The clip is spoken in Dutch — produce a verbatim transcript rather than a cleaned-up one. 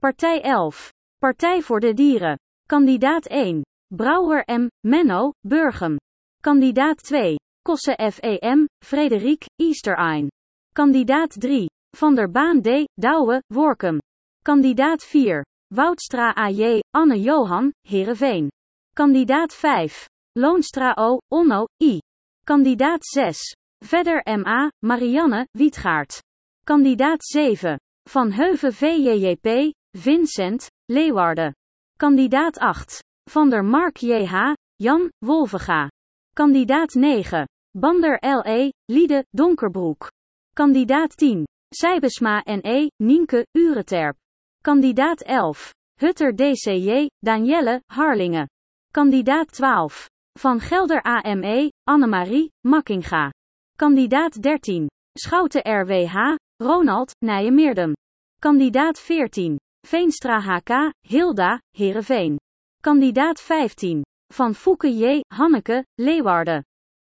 Partij elf. Partij voor de Dieren. Kandidaat één. Brouwer M. Menno, Burgum. Kandidaat twee. Kosse F E M. Frederik, Easterein. Kandidaat drie. Van der Baan D. Douwe, Workum. Kandidaat vier. Woudstra A J. Anne Johan, Heerenveen. Kandidaat vijf. Loonstra O. Onno, I. Kandidaat zes. Verder M A. Marianne, Wietgaard. Kandidaat zeven. Van Heuven V J J P. Vincent, Leeuwarden. Kandidaat acht. Van der Mark J H. Jan, Wolvega. Kandidaat negen. Bander L E. Liede, Donkerbroek. Kandidaat tien. Sijbesma N E. Nienke, Ureterp. Kandidaat elf. Hutter D C J. Danielle, Harlingen. Kandidaat twaalf. Van Gelder A M E. Annemarie, Makkinga. Kandidaat dertien. Schouten R W H. Ronald, Nijmeerdum. Kandidaat veertien. Veenstra H K. Hilda, Heerenveen. Kandidaat vijftien. Van Fouke J. Hanneke, Leeuwarden.